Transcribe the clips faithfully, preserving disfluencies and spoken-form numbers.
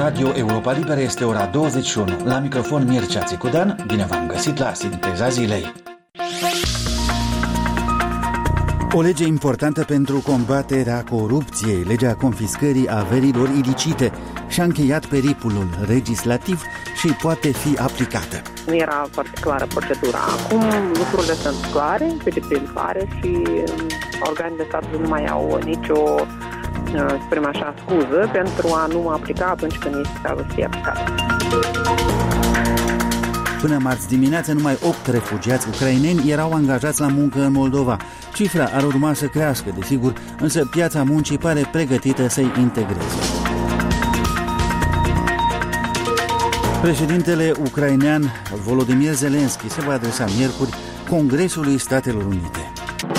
Radio Europa Liberă este ora douăzeci și unu. La microfon Mircea Țicudan, bine v-am găsit la Sinteza Zilei. O lege importantă pentru combaterea corupției, legea confiscării averilor ilicite, și-a încheiat periplul legislativ și poate fi aplicată. Nu era foarte clară procedura. Acum lucrurile sunt clare, pe deplin clare și organele de stat nu mai au nicio, să spunem așa, scuză pentru a nu aplica atunci când este cazul să fie aplicat. Până marți dimineață, numai opt refugiați ucraineni erau angajați la muncă în Moldova. Cifra ar urma să crească, desigur, însă piața muncii pare pregătită să-i integreze. Președintele ucrainean Volodymyr Zelensky se va adresa miercuri Congresului Statelor Unite.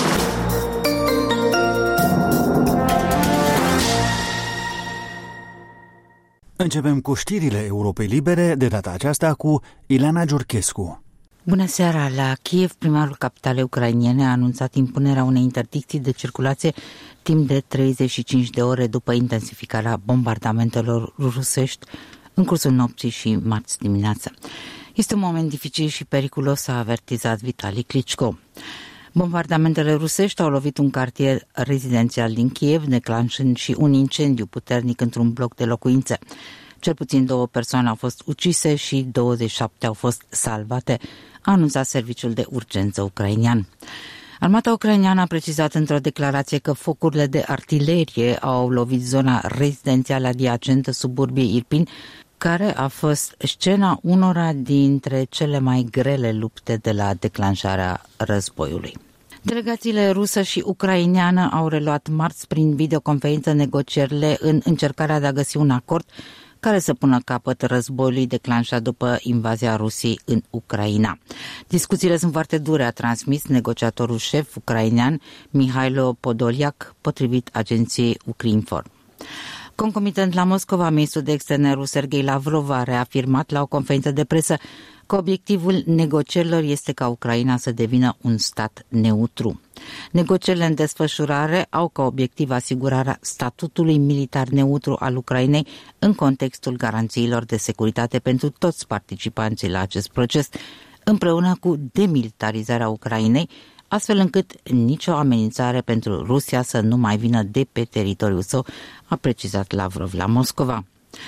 Începem cu știrile Europei Libere, de data aceasta cu Ileana Giurchescu. Bună seara! La Kiev, primarul capitalei ucrainene a anunțat impunerea unei interdicții de circulație timp de treizeci și cinci de ore după intensificarea bombardamentelor rusești în cursul nopții și marți dimineață. Este un moment dificil și periculos, a avertizat Vitali Klitschko. Bombardamentele rusești au lovit un cartier rezidențial din Kiev, declanșând și un incendiu puternic într-un bloc de locuințe. Cel puțin două persoane au fost ucise și douăzeci și șapte au fost salvate, a anunțat serviciul de urgență ucrainian. Armata ucraineană a precizat într-o declarație că focurile de artilerie au lovit zona rezidențială adiacentă suburbiei Irpin, care a fost scena unora dintre cele mai grele lupte de la declanșarea războiului. Delegațiile rusă și ucraineană au reluat marți prin videoconferință negocierile în încercarea de a găsi un acord care să pună capăt războiului declanșat după invazia Rusiei în Ucraina. Discuțiile sunt foarte dure, a transmis negociatorul șef ucrainean Mihailo Podolyak, potrivit agenției Ukrinform. Concomitent la Moscova, ministrul de externe rus Sergei Lavrov a reafirmat la o conferință de presă că obiectivul negocierilor este ca Ucraina să devină un stat neutru. Negocierile în desfășurare au ca obiectiv asigurarea statutului militar neutru al Ucrainei în contextul garanțiilor de securitate pentru toți participanții la acest proces, împreună cu demilitarizarea Ucrainei, astfel încât nicio amenințare pentru Rusia să nu mai vină de pe teritoriul său, a precizat Lavrov la Moscova.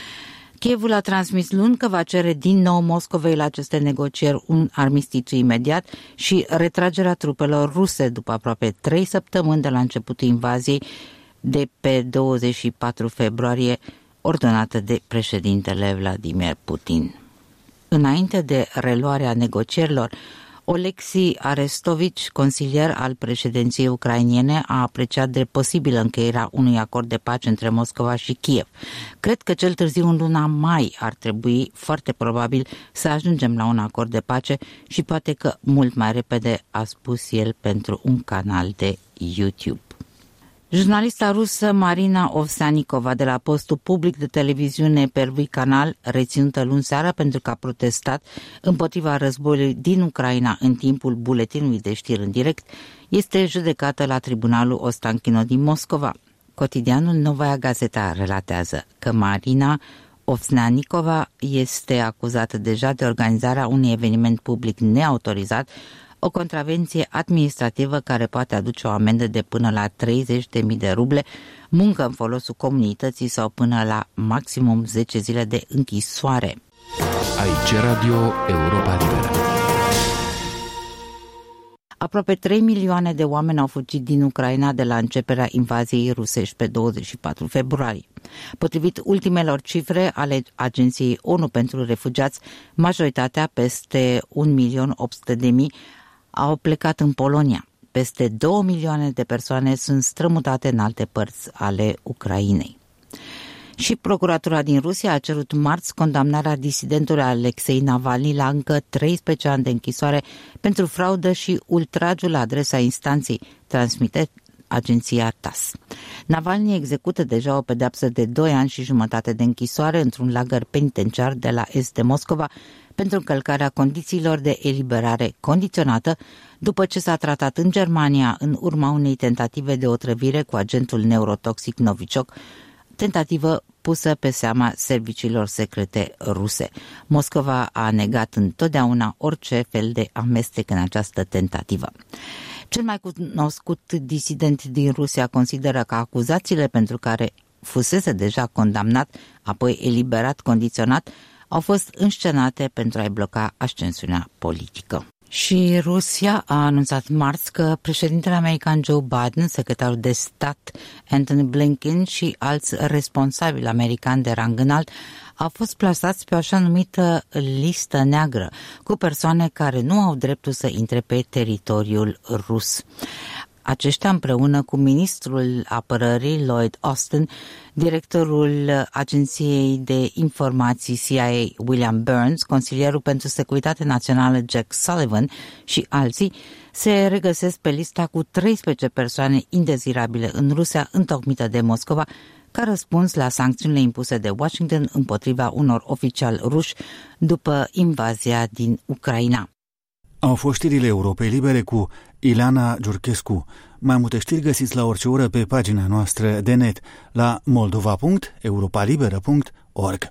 Kievul a transmis luni că va cere din nou Moscovei la aceste negocieri un armistițiu imediat și retragerea trupelor ruse după aproape trei săptămâni de la începutul invaziei de pe douăzeci și patru februarie, ordonată de președintele Vladimir Putin. Înainte de reluarea negocierilor, Oleksiy Arestovici, consilier al președinției ucrainene, a apreciat de posibilă încheierea unui acord de pace între Moscova și Kiev. Cred că cel târziu în luna mai ar trebui foarte probabil să ajungem la un acord de pace și poate că mult mai repede, a spus el pentru un canal de YouTube. Jurnalista rusă Marina Ovsyanikova de la postul public de televiziune Pervui Canal, reținută luni seara pentru că a protestat împotriva războiului din Ucraina în timpul buletinului de știri în direct, este judecată la tribunalul Ostankino din Moscova. Cotidianul Novaya Gazeta relatează că Marina Ovsyanikova este acuzată deja de organizarea unui eveniment public neautorizat, o contravenție administrativă care poate aduce o amendă de până la treizeci de mii de ruble, muncă în folosul comunității sau până la maximum zece zile de închisoare. Aici Radio Europa Liberă. Aproape trei milioane de oameni au fugit din Ucraina de la începerea invaziei rusești pe douăzeci și patru februarie. Potrivit ultimelor cifre ale Agenției ONU pentru Refugiați, majoritatea, peste un milion opt sute de mii, au plecat în Polonia. Peste două milioane de persoane sunt strămutate în alte părți ale Ucrainei. Și procuratura din Rusia a cerut marți condamnarea disidentului Alexei Navalny la încă treisprezece ani de închisoare pentru fraudă și ultragiul la adresa instanței, transmite agenția T A S S. Navalny execută deja o pedeapsă de doi ani și jumătate de închisoare într-un lagăr penitenciar de la est de Moscova pentru încălcarea condițiilor de eliberare condiționată după ce s-a tratat în Germania în urma unei tentative de otrăvire cu agentul neurotoxic Novichok, tentativă pusă pe seama serviciilor secrete ruse. Moscova a negat întotdeauna orice fel de amestec în această tentativă. Cel mai cunoscut disident din Rusia consideră că acuzațiile pentru care fusese deja condamnat, apoi eliberat condiționat, au fost înscenate pentru a-i bloca ascensiunea politică. Și Rusia a anunțat marți că președintele american Joe Biden, secretarul de stat Antony Blinken și alți responsabili americani de rang înalt au fost plasați pe o așa numită listă neagră cu persoane care nu au dreptul să intre pe teritoriul rus. Aceștia, împreună cu ministrul apărării Lloyd Austin, directorul Agenției de Informații C I A William Burns, consilierul pentru securitate națională Jack Sullivan și alții, se regăsesc pe lista cu treisprezece persoane indezirabile în Rusia, întocmită de Moscova, ca răspuns la sancțiunile impuse de Washington împotriva unor oficiali ruși după invazia din Ucraina. Au fost știrile Europei Libere cu Ileana Giurchescu. Mai multe știri găsiți la orice oră pe pagina noastră de net la moldova punct europalibera punct org.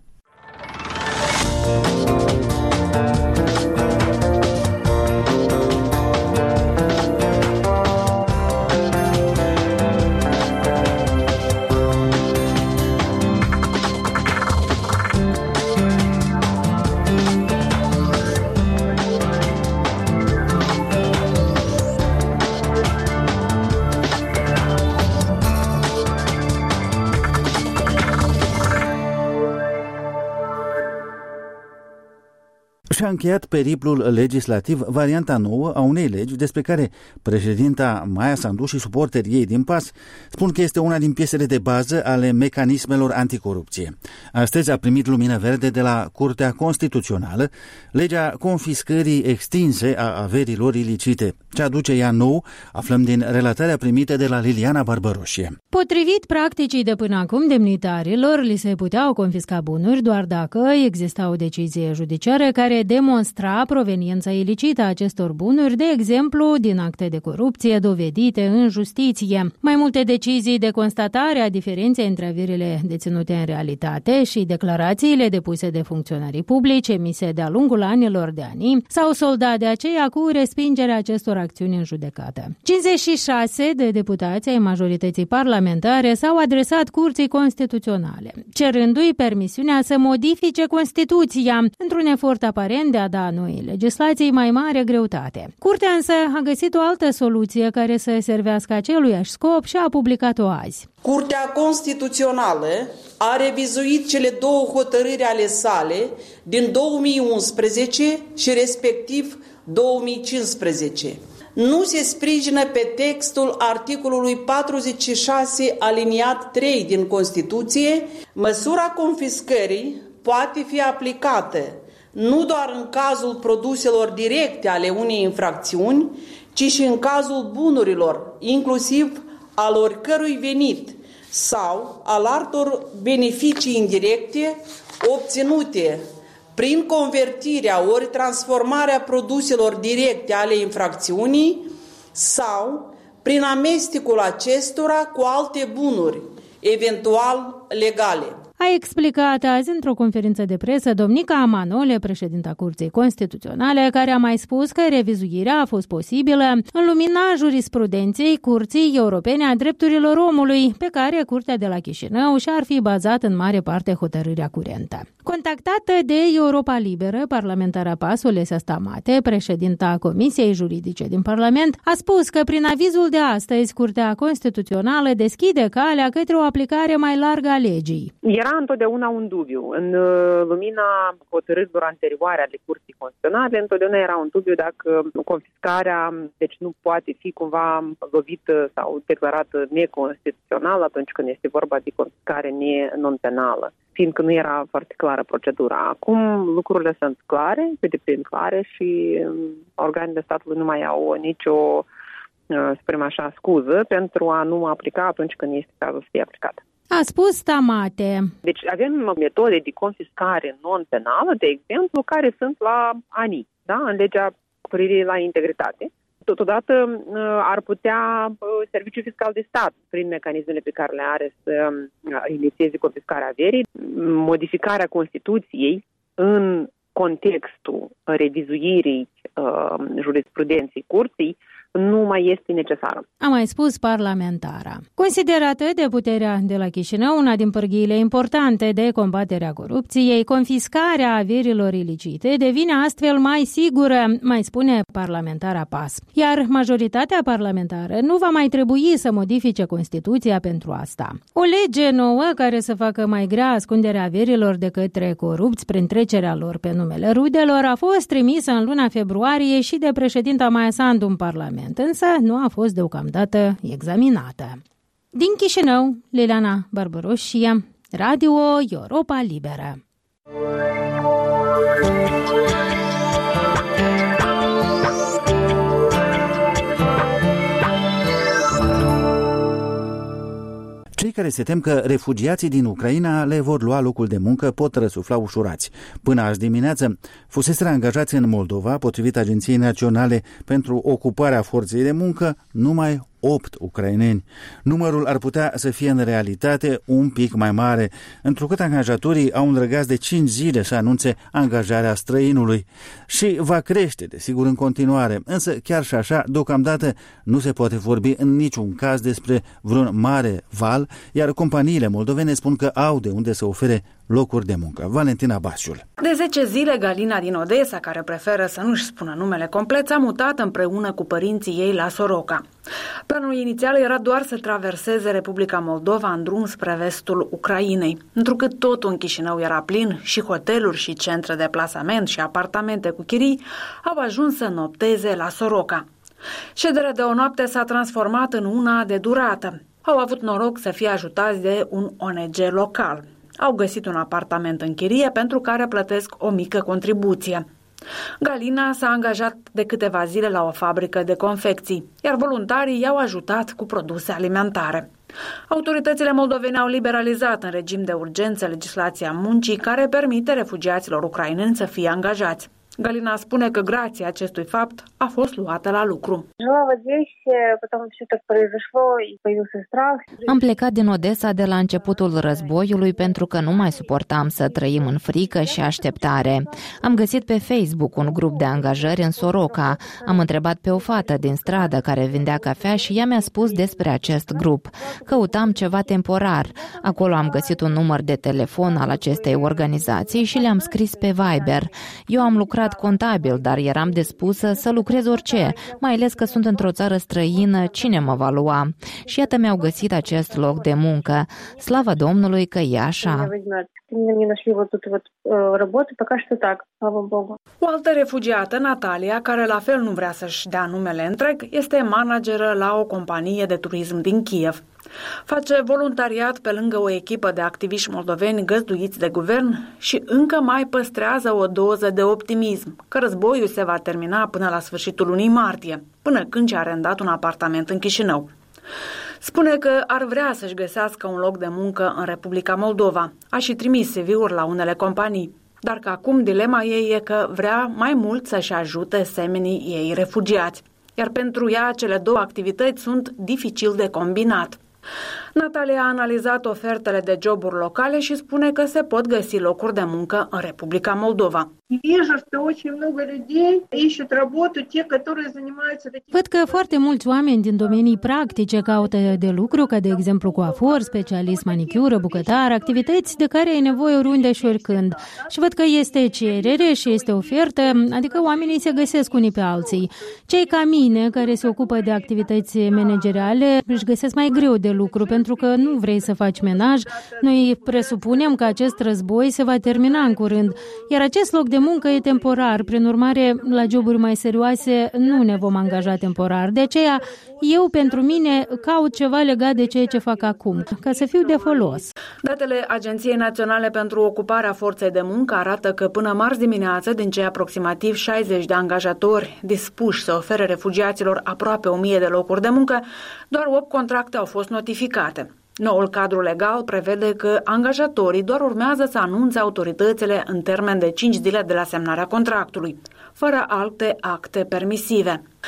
Și-a încheiat periplul legislativ varianta nouă a unei legi despre care președinta Maia Sandu și suporterii ei din P A S spun că este una din piesele de bază ale mecanismelor anticorupție. Astăzi a primit lumină verde de la Curtea Constituțională legea confiscării extinse a averilor ilicite. Ce aduce ea nou, aflăm din relatarea primită de la Liliana Barbăroșie. Potrivit practicii de până acum, demnitarilor li se puteau confisca bunuri doar dacă exista o decizie judiciară care demonstra proveniența ilicită a acestor bunuri, de exemplu, din acte de corupție dovedite în justiție. Mai multe decizii de constatare a diferenței între averile deținute în realitate și declarațiile depuse de funcționarii publici emise de-a lungul anilor de ani s-au soldat de aceea cu respingerea acestor acțiuni în judecată. cincizeci și șase de deputați ai majorității parlamentare s-au adresat Curții Constituționale, cerându-i permisiunea să modifice Constituția într-un efort aparent de a da noi legislației mai mare greutate. Curtea însă a găsit o altă soluție care să servească aceluiași scop și a publicat-o azi. Curtea Constituțională a revizuit cele două hotărâri ale sale din două mii unsprezece și respectiv două mii cincisprezece. Nu se sprijină pe textul articolului patruzeci și șase aliniat trei din Constituție. Măsura confiscării poate fi aplicată nu doar în cazul produselor directe ale unei infracțiuni, ci și în cazul bunurilor, inclusiv al oricărui venit sau al altor beneficii indirecte obținute prin convertirea ori transformarea produselor directe ale infracțiunii sau prin amestecul acestora cu alte bunuri, eventual legale. A explicat azi într-o conferință de presă Domnica Manole, președinta Curții Constituționale, care a mai spus că revizuirea a fost posibilă în lumina jurisprudenței Curții Europene a Drepturilor Omului, pe care Curtea de la Chișinău și-ar fi bazat în mare parte hotărârea curentă. Contactată de Europa Liberă, parlamentara P A S, Olesia Stamate, președinta Comisiei Juridice din Parlament, a spus că prin avizul de astăzi Curtea Constituțională deschide calea către o aplicare mai largă a legii. Era întotdeauna un dubiu. În lumina hotărârilor anterioare ale Curții Constituționale, întotdeauna era un dubiu dacă confiscarea deci nu poate fi cumva lovită sau declarată neconstituțională atunci când este vorba de confiscare non-penală, fiindcă nu era foarte clară procedura. Acum lucrurile sunt clare, pe deplin clare și organele statului nu mai au nicio, să spunem așa, scuză pentru a nu aplica atunci când este cazul să fie aplicată. A spus Stamate. Deci avem metode de confiscare non-penală, de exemplu, care sunt la A N I, da? În legea cu privire la integritate. totodată ar putea Serviciul Fiscal de Stat, prin mecanismele pe care le are, să inițieze confiscarea averii, modificarea Constituției în contextul revizuirii uh, jurisprudenței curții nu mai este necesară. A mai spus parlamentara. Considerată de puterea de la Chișinău una din pârghiile importante de combatere a corupției, confiscarea averilor ilicite devine astfel mai sigură, mai spune parlamentara P A S. Iar majoritatea parlamentară nu va mai trebui să modifice Constituția pentru asta. O lege nouă care să facă mai grea ascunderea averilor de către corupți prin trecerea lor pe numele rudelor a fost trimisă în luna februarie și de președinta Maia Sandu în Parlament, însă nu a fost deocamdată examinată. Din Chișinău, Liliana Barbaroșie, Radio Europa Liberă. Cei care se tem că refugiații din Ucraina le vor lua locul de muncă pot răsufla ușurați. Până azi dimineață fuseseră angajați în Moldova, potrivit Agenției Naționale pentru Ocuparea Forței de Muncă, numai opt ucraineni. Numărul ar putea să fie în realitate un pic mai mare, întrucât angajatorii au îndrăgați de cinci zile să anunțe angajarea străinului. Și va crește, desigur, în continuare, însă chiar și așa, deocamdată nu se poate vorbi în niciun caz despre vreun mare val, iar companiile moldovene spun că au de unde să ofere locuri de muncă. Valentina Basiul. De zece zile, Galina din Odessa, care preferă să nu-și spună numele complet, s-a mutat împreună cu părinții ei la Soroca. Planul inițial era doar să traverseze Republica Moldova în drum spre vestul Ucrainei. Întrucât totul în Chișinău era plin, și hoteluri, și centre de plasament, și apartamente cu chirii, au ajuns să nopteze la Soroca. Șederea de o noapte s-a transformat în una de durată. Au avut noroc să fie ajutați de un O N G local. Au găsit un apartament în chirie pentru care plătesc o mică contribuție. Galina s-a angajat de câteva zile la o fabrică de confecții, iar voluntarii i-au ajutat cu produse alimentare. Autoritățile moldovene au liberalizat în regim de urgență legislația muncii care permite refugiaților ucraineni să fie angajați. Galina spune că grație acestui fapt a fost luată la lucru. Am plecat din Odessa de la începutul războiului pentru că nu mai suportam să trăim în frică și așteptare. Am găsit pe Facebook un grup de angajări în Soroca. Am întrebat pe o fată din stradă care vindea cafea și ea mi-a spus despre acest grup. Căutam ceva temporar. Acolo am găsit un număr de telefon al acestei organizații și le-am scris pe Viber. Eu am lucrat contabil, dar eram dispusă să lucrez orice, mai ales că sunt într-o țară străină, cine mă va lua? Și iată mi-au găsit acest loc de muncă. Slavă Domnului că e așa. O altă refugiată, Natalia, care la fel nu vrea să-și dea numele întreg, este manageră la o companie de turism din Kiev. Face voluntariat pe lângă o echipă de activiști moldoveni găzduiți de guvern și încă mai păstrează o doză de optimism că războiul se va termina până la sfârșitul lunii martie, până când și-a arendat un apartament în Chișinău. Spune că ar vrea să-și găsească un loc de muncă în Republica Moldova. A și trimis C V-uri la unele companii, dar că acum dilema ei e că vrea mai mult să-și ajute semenii ei refugiați, iar pentru ea cele două activități sunt dificil de combinat. Natalia a analizat ofertele de joburi locale și spune că se pot găsi locuri de muncă în Republica Moldova. Văd că foarte mulți oameni din domenii practice caută de lucru, ca de exemplu coafor, specialist manicură, bucătar, activități de care ai nevoie oriunde și oricând. Și văd că este cerere și este ofertă, adică oamenii se găsesc unii pe alții. Cei ca mine, care se ocupă de activități manageriale, își găsesc mai greu de lucru, pentru că nu vrei să faci menaj. Noi presupunem că acest război se va termina în curând, iar acest loc de muncă e temporar, prin urmare, la joburi mai serioase nu ne vom angaja temporar. De aceea, eu, pentru mine, caut ceva legat de ceea ce fac acum, ca să fiu de folos. Datele Agenției Naționale pentru Ocuparea Forței de Muncă arată că până marți dimineață, din cei aproximativ șaizeci de angajatori dispuși să ofere refugiaților aproape o mie de locuri de muncă, doar opt contracte au fost notificate. Noul cadru legal prevede că angajatorii doar urmează să anunțe autoritățile în termen de cinci zile de la semnarea contractului, fără alte acte permisive.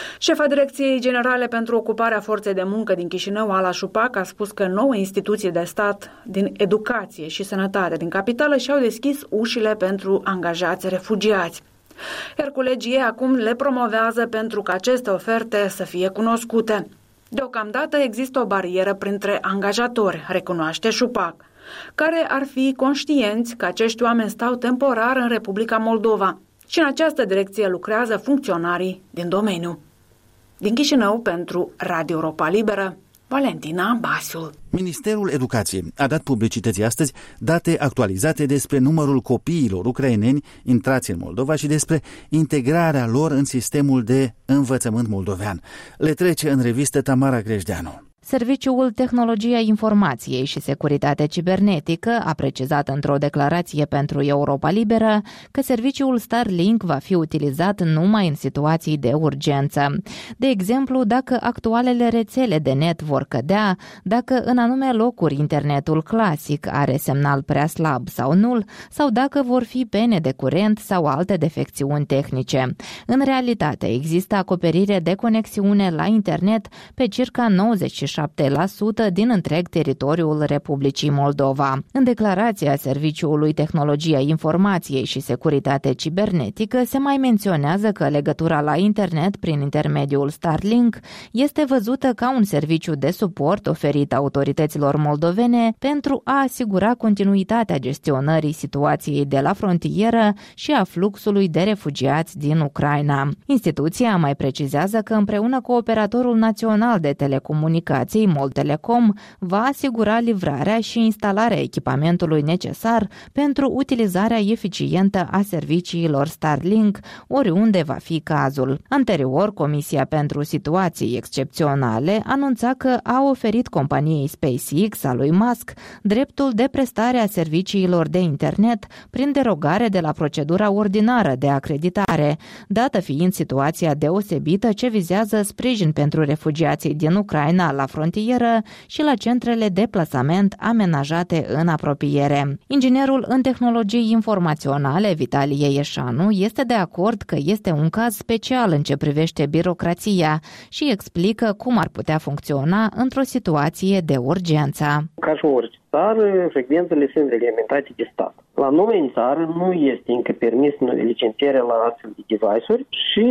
Șefa Direcției Generale pentru Ocuparea Forței de Muncă din Chișinău, Ala Șupac, a spus că nouă instituții de stat din educație și sănătate din capitală și-au deschis ușile pentru angajați refugiați. Iar colegii ei acum le promovează pentru ca aceste oferte să fie cunoscute. Deocamdată există o barieră printre angajatori, recunoaște Șupac, care ar fi conștienți că acești oameni stau temporar în Republica Moldova și în această direcție lucrează funcționarii din domeniu. Din Chișinău, pentru Radio Europa Liberă, Valentina Basiul. Ministerul Educației a dat publicității astăzi date actualizate despre numărul copiilor ucraineni intrați în Moldova și despre integrarea lor în sistemul de învățământ moldovean. Le trece în revistă Tamara Grejdeanu. Serviciul Tehnologia Informației și Securitate Cibernetică a precizat într-o declarație pentru Europa Liberă că serviciul Starlink va fi utilizat numai în situații de urgență. De exemplu, dacă actualele rețele de net vor cădea, dacă în anume locuri internetul clasic are semnal prea slab sau nul, sau dacă vor fi pene de curent sau alte defecțiuni tehnice. În realitate, există acoperire de conexiune la internet pe circa nouăzeci și șapte la sută din întreg teritoriul Republicii Moldova. În declarația Serviciului Tehnologia Informației și Securitate Cibernetică se mai menționează că legătura la internet prin intermediul Starlink este văzută ca un serviciu de suport oferit autorităților moldovene pentru a asigura continuitatea gestionării situației de la frontieră și a fluxului de refugiați din Ucraina. Instituția mai precizează că împreună cu operatorul național de telecomunicații Moltelecom va asigura livrarea și instalarea echipamentului necesar pentru utilizarea eficientă a serviciilor Starlink, oriunde va fi cazul. Anterior, Comisia pentru Situații Excepționale anunța că a oferit companiei SpaceX a lui Musk dreptul de prestare a serviciilor de internet prin derogare de la procedura ordinară de acreditare, dată fiind situația deosebită ce vizează sprijin pentru refugiații din Ucraina la frontieră și la centrele de plasament amenajate în apropiere. Inginerul în tehnologii informaționale, Vitalie Ieșanu, este de acord că este un caz special în ce privește birocrația și explică cum ar putea funcționa într-o situație de urgență. Ca și orice țară, frecvențele sunt reglementate de stat. La noi în țară nu este încă permis licențierea la astfel de device-uri și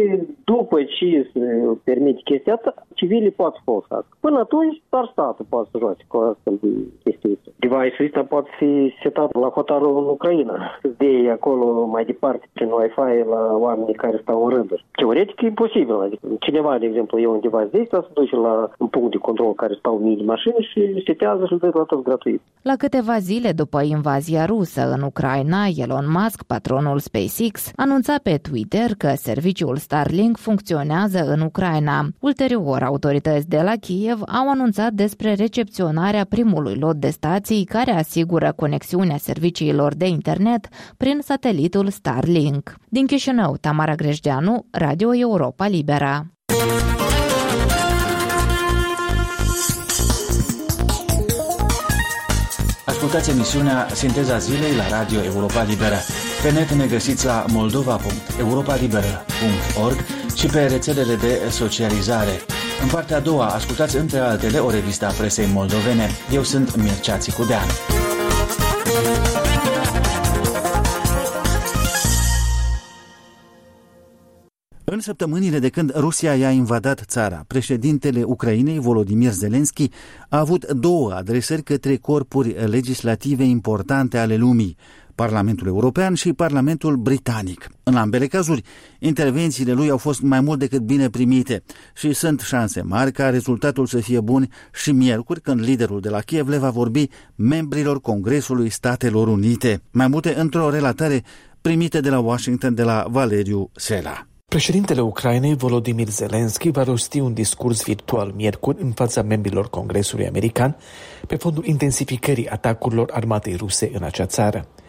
după ce se permite chestia asta, civilii pot să folosească. Până atunci, doar statul poate să joace cu astfel de chestii. Device-ul ăsta poate fi setat la hotarul în Ucraina, de acolo mai departe prin Wi-Fi la oamenii care stau în rânduri. Teoretic e posibil. Adică cineva, de exemplu, e un device de ăsta, se duce la un punct de control care stau mii de mașini și setează și îl dă la toți gratuit. La câteva zile după invazia rusă în Ucraina, Elon Musk, patronul SpaceX, anunța pe Twitter că serviciul Starlink funcționează în Ucraina. Ulterior, autorități de la Kiev au anunțat despre recepționarea primului lot de stații care asigură conexiunea serviciilor de internet prin satelitul Starlink. Din Chișinău, Tamara Grejdeanu, Radio Europa Liberă. Ascultați emisiunea Sinteza Zilei la Radio Europa Liberă. Pe net ne găsiți la moldova punct europa liberă punct org și pe rețelele de socializare. În partea a doua, ascultați între altele o revistă a presei moldovene. Eu sunt Mircea Țicudean. În săptămânile de când Rusia i-a invadat țara, președintele Ucrainei, Volodymyr Zelensky, a avut două adresări către corpuri legislative importante ale lumii, Parlamentul European și Parlamentul Britanic. În ambele cazuri, intervențiile lui au fost mai mult decât bine primite și sunt șanse mari ca rezultatul să fie bun și miercuri, când liderul de la Kiev le va vorbi membrilor Congresului Statelor Unite. Mai multe într-o relatare primită de la Washington de la Valeriu Sela. Președintele Ucrainei, Volodymyr Zelensky, va rosti un discurs virtual miercuri în fața membrilor Congresului American pe fondul intensificării atacurilor armatei ruse în acea țară.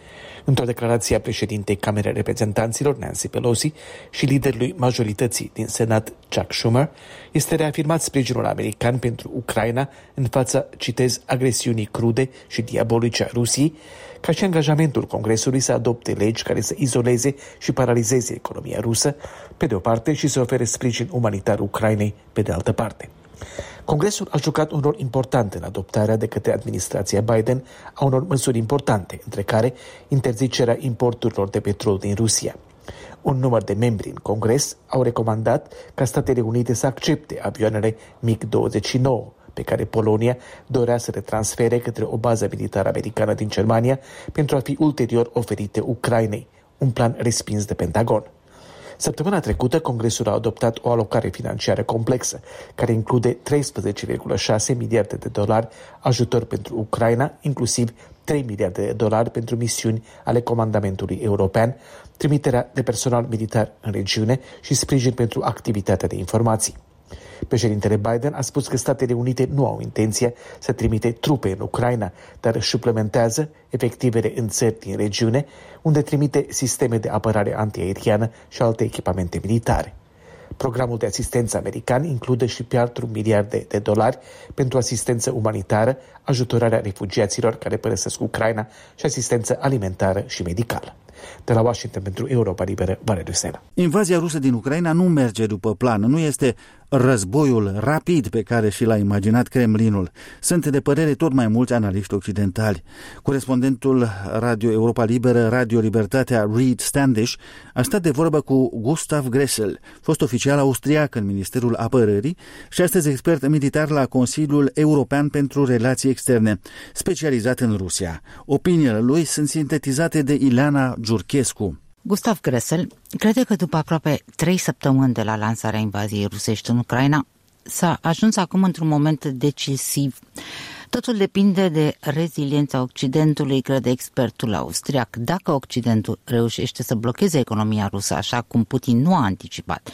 Într-o declarație a președintei Camerei Reprezentanților, Nancy Pelosi, și liderului majorității din Senat, Chuck Schumer, este reafirmat sprijinul american pentru Ucraina în fața, citez, agresiunii crude și diabolice a Rusiei, ca și angajamentul Congresului să adopte legi care să izoleze și paralizeze economia rusă, pe de o parte, și să ofere sprijin umanitar Ucrainei, pe de altă parte. Congresul a jucat un rol important în adoptarea de către administrația Biden a unor măsuri importante, între care interzicerea importurilor de petrol din Rusia. Un număr de membri în Congres au recomandat ca Statele Unite să accepte avioanele mig douăzeci și nouă, pe care Polonia dorea să le transfere către o bază militară americană din Germania pentru a fi ulterior oferite Ucrainei, un plan respins de Pentagon. Săptămâna trecută, Congresul a adoptat o alocare financiară complexă, care include treisprezece virgulă șase miliarde de dolari ajutor pentru Ucraina, inclusiv trei miliarde de dolari pentru misiuni ale Comandamentului European, trimiterea de personal militar în regiune și sprijin pentru activitatea de informații. Președintele Biden a spus că Statele Unite nu au intenția să trimite trupe în Ucraina, dar își suplimentează efectivele în țări din regiune, unde trimite sisteme de apărare antiaeriană și alte echipamente militare. Programul de asistență american include și patru miliarde de dolari pentru asistență umanitară, ajutorarea refugiaților care părăsesc Ucraina și asistență alimentară și medicală. De la Washington pentru Europa Liberă, Valeriu Sena. Invazia rusă din Ucraina nu merge după plan, nu este războiul rapid pe care și l-a imaginat Kremlinul. Sunt de părere tot mai mulți analiști occidentali. Corespondentul Radio Europa Liberă, Radio Libertatea, Reed Standish, a stat de vorbă cu Gustav Gressel, fost oficial austriac în Ministerul Apărării și astăzi expert militar la Consiliul European pentru Relații Externe, specializat în Rusia. Opiniile lui sunt sintetizate de Ileana Giurchescu. Gustav Gressel crede că după aproape trei săptămâni de la lansarea invaziei rusești în Ucraina, s-a ajuns acum într-un moment decisiv. Totul depinde de reziliența Occidentului, crede expertul austriac. Dacă Occidentul reușește să blocheze economia rusă așa cum Putin nu a anticipat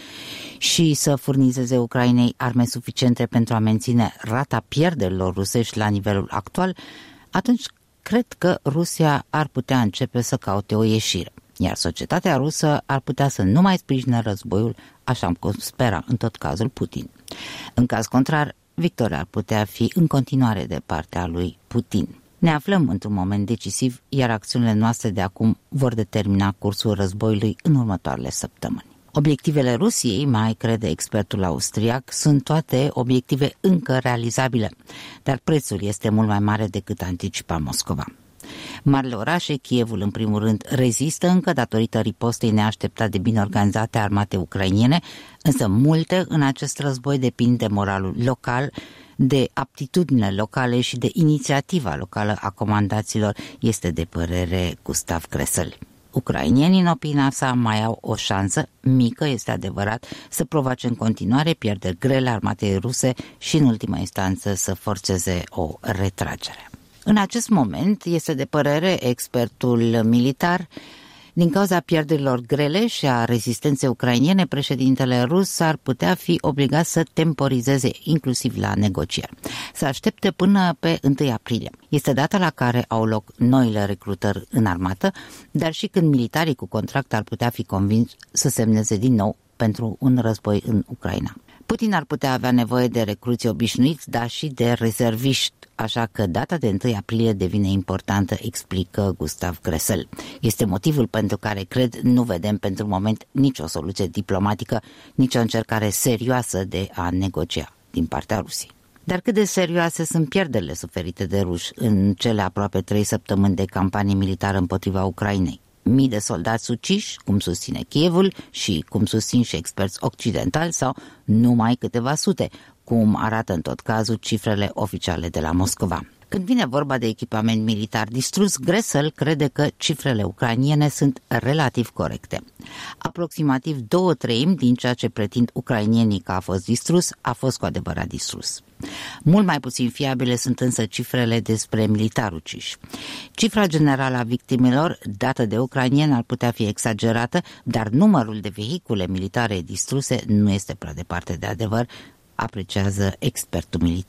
și să furnizeze Ucrainei arme suficiente pentru a menține rata pierderilor rusești la nivelul actual, atunci cred că Rusia ar putea începe să caute o ieșire, iar societatea rusă ar putea să nu mai sprijine războiul, așa cum spera în tot cazul Putin. În caz contrar, victoria ar putea fi în continuare de partea lui Putin. Ne aflăm într-un moment decisiv, iar acțiunile noastre de acum vor determina cursul războiului în următoarele săptămâni. Obiectivele Rusiei, mai crede expertul austriac, sunt toate obiective încă realizabile, dar prețul este mult mai mare decât anticipa Moscova. Marile orașe, Kievul în primul rând, rezistă încă datorită ripostei neașteptate de bine organizate a armatei ucrainiene, însă multe în acest război depind de moralul local, de aptitudinile locale și de inițiativa locală a comandaților, este de părere Gustav Gressel. Ucrainienii, în opinia sa, mai au o șansă, mică, este adevărat, să provoace în continuare pierderi grele armatei ruse și, în ultima instanță, să forțeze o retragere. În acest moment, este de părere expertul militar, din cauza pierderilor grele și a rezistenței ucrainiene, președintele rus ar putea fi obligat să temporizeze, inclusiv la negocieri. Să aștepte până pe întâi aprilie. Este data la care au loc noile recrutări în armată, dar și când militarii cu contract ar putea fi convinși să semneze din nou pentru un război în Ucraina. Putin ar putea avea nevoie de recruți obișnuiți, dar și de rezerviști, așa că data de întâi aprilie devine importantă, explică Gustav Gressel. Este motivul pentru care, cred, nu vedem pentru moment nicio soluție diplomatică, nicio încercare serioasă de a negocia din partea Rusiei. Dar cât de serioase sunt pierderile suferite de ruși în cele aproape trei săptămâni de campanie militară împotriva Ucrainei? Mii de soldați uciși, cum susține Kievul și cum susțin și experți occidentali, sau numai câteva sute, cum arată în tot cazul cifrele oficiale de la Moscova. Când vine vorba de echipament militar distrus, Gressel crede că cifrele ucrainiene sunt relativ corecte. Aproximativ două treimi din ceea ce pretind ucrainienii că a fost distrus, a fost cu adevărat distrus. Mult mai puțin fiabile sunt însă cifrele despre militari uciși. Cifra generală a victimelor dată de ucrainieni ar putea fi exagerată, dar numărul de vehicule militare distruse nu este prea departe de adevăr, apreciază expertul militar.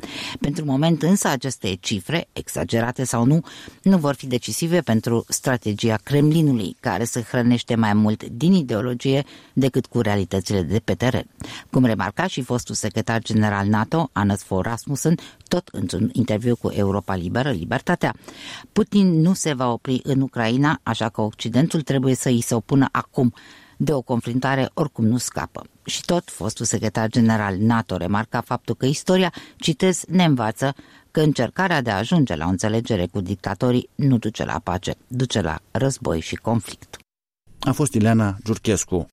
Pentru moment însă aceste cifre, exagerate sau nu, nu vor fi decisive pentru strategia Kremlinului, care se hrănește mai mult din ideologie decât cu realitățile de pe teren. Cum remarca și fostul secretar general NATO, Anders Fogh Rasmussen, tot într-un interviu cu Europa Liberă, Libertatea. Putin nu se va opri în Ucraina, așa că Occidentul trebuie să îi se opună acum. De o confruntare oricum nu scapă. Și tot fostul secretar general NATO remarca faptul că istoria, citez, ne învață că încercarea de a ajunge la o înțelegere cu dictatorii nu duce la pace, duce la război și conflict. A fost Ileana Giurchescu.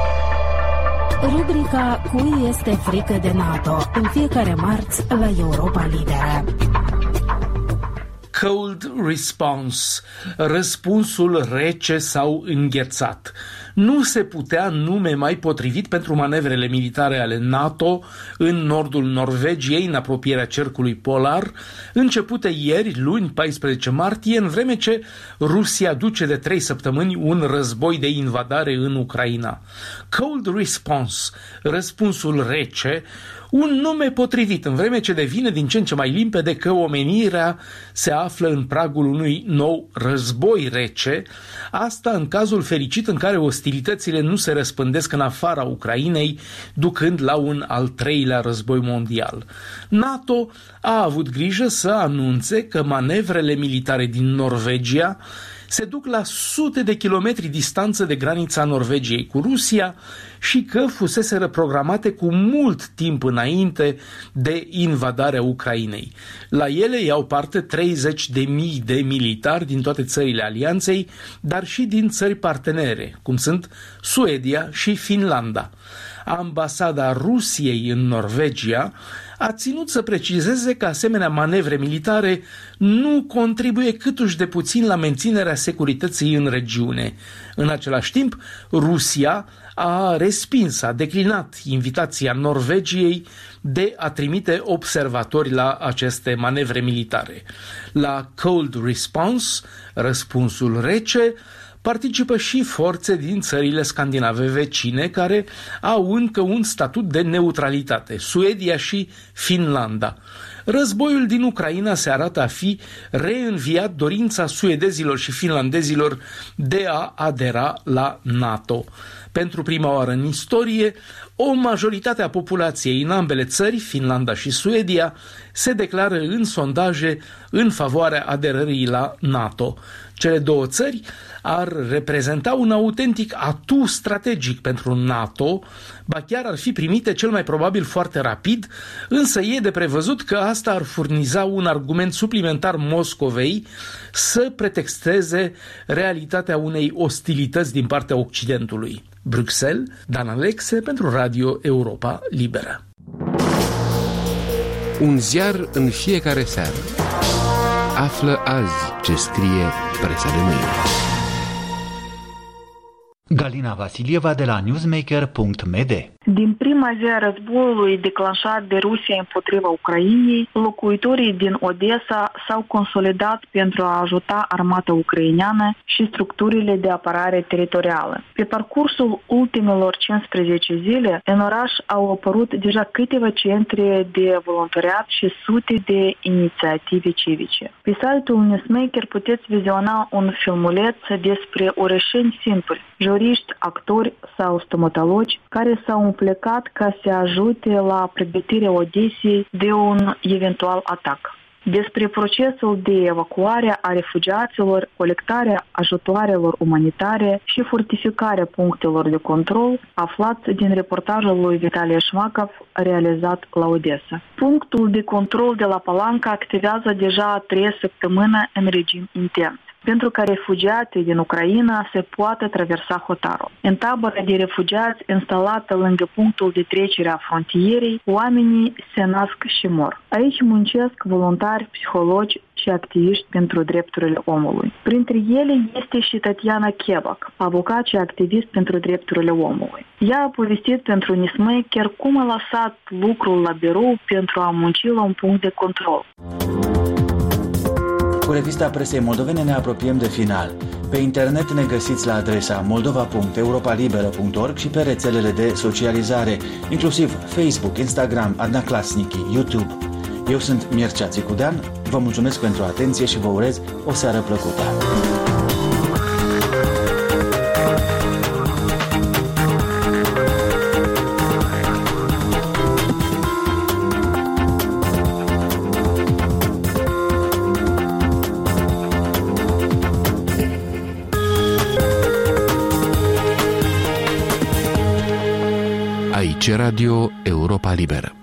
Rubrica Cui este frică de NATO, în fiecare marți la Europa Liberă. Cold response, răspunsul rece sau înghețat. Nu se putea nume mai potrivit pentru manevrele militare ale NATO în nordul Norvegiei, în apropierea cercului polar, începute ieri, luni, paisprezece martie, în vreme ce Rusia duce de trei săptămâni un război de invadare în Ucraina. Cold response, răspunsul rece, un nume potrivit, în vreme ce devine din ce în ce mai limpede că omenirea se află în pragul unui nou război rece, asta în cazul fericit în care ostilitățile nu se răspândesc în afara Ucrainei, ducând la un al treilea război mondial. NATO a avut grijă să anunțe că manevrele militare din Norvegia se duc la sute de kilometri distanță de granița Norvegiei cu Rusia și că fuseseră programate cu mult timp înainte de invadarea Ucrainei. La ele iau parte treizeci de mii de militari din toate țările alianței, dar și din țări partenere, cum sunt Suedia și Finlanda. Ambasada Rusiei în Norvegia a ținut să precizeze că asemenea manevre militare nu contribuie câtuși de puțin la menținerea securității în regiune. În același timp, Rusia a respins, a declinat invitația Norvegiei de a trimite observatori la aceste manevre militare. La Cold Response, răspunsul rece, participă și forțe din țările scandinave vecine care au încă un statut de neutralitate, Suedia și Finlanda. Războiul din Ucraina se arată a fi reînviat dorința suedezilor și finlandezilor de a adera la NATO. Pentru prima oară în istorie, o majoritate a populației în ambele țări, Finlanda și Suedia, se declară în sondaje în favoarea aderării la NATO. Cele două țări ar reprezenta un autentic atu strategic pentru NATO, ba chiar ar fi primite cel mai probabil foarte rapid, însă e de prevăzut că asta ar furniza un argument suplimentar Moscovei să pretexteze realitatea unei ostilități din partea Occidentului. Bruxelles, Dan Alexe pentru Radio Europa Liberă. Un ziar în fiecare seară. Află azi ce scrie presa de mâine. Galina Vasilieva de la newsmaker punct m d. Din prima zi a războiului declanșat de Rusia împotriva Ucrainei, locuitorii din Odessa s-au consolidat pentru a ajuta armata ucraineană și structurile de apărare teritorială. Pe parcursul ultimelor cincisprezece zile, în oraș au apărut deja câteva centre de voluntariat și sute de inițiative civice. Pe site-ul Newsmaker puteți viziona un filmuleț despre orășeni simpli, juriști, actori sau stomatologi care s-au plecat ca să ajute la pregătirea Odesei de un eventual atac. Despre procesul de evacuare a refugiaților, colectarea ajutoarelor umanitare și fortificarea punctelor de control aflați din reportajul lui Vitalie Șmacov realizat la Odessa. Punctul de control de la Palanca activează deja a treia săptămână în regim intens, pentru ca refugiații din Ucraina se poată traversa hotarul. În tabăra de refugiați instalată lângă punctul de trecere a frontierei, oamenii se nasc și mor. Aici muncesc voluntari, psihologi și activiști pentru drepturile omului. Printre ele este și Tatiana Chebac, avocat și activist pentru drepturile omului. Ea a povestit pentru Newsmaker cum a lăsat lucrul la birou pentru a munci la un punct de control. Cu revista presei moldovene ne apropiem de final. Pe internet ne găsiți la adresa moldova punct europa liberă punct org și pe rețelele de socializare, inclusiv Facebook, Instagram, Adnaclasnici, YouTube. Eu sunt Mircea Țicudean, vă mulțumesc pentru atenție și vă urez o seară plăcută. Aici Radio Europa Liberă.